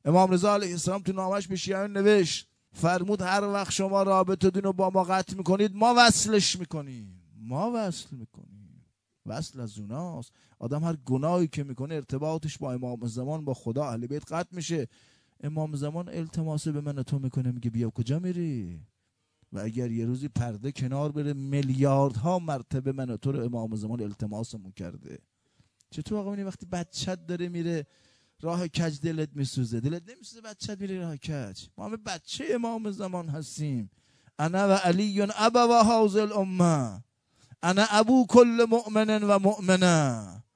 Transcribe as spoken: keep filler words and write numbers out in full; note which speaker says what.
Speaker 1: امام رضا علیه السلام تو نامش به شیعیان نوشت، فرمود هر وقت شما رابطه دین رو با ما قطع میکنید ما وصلش میکنیم. ما وصل میکنیم. وصل از اوناست. آدم هر گناهی که میکنه ارتباطش با امام زمان، با خدا، اهل بیت قطع میشه. امام زمان التماس به من تو میکنه، میگه بیا کجا میری؟ و اگر یه روزی پرده کنار بره میلیاردها مرتبه من تو رو امام زمان التماسمون کرده. چطور آقا میبینی وقتی بچت داره میره راه کج دلت میسوزه؟ دلت نمیسوزه بچت میره راه کج؟ ما همه بچه امام زمان هستیم. انا و علی ابا و هذه الامه، انا ابو کل مؤمن و مؤمنه.